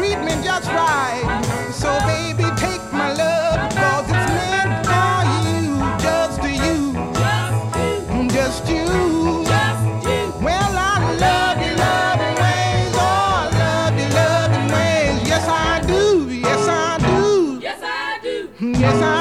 treat me just right. So baby, take my love, 'cause it's meant for you, just you, just you. Well, I love you, loving ways, oh, I love you, loving ways. Yes, I do, yes, I do. Yes, I do. Yes, I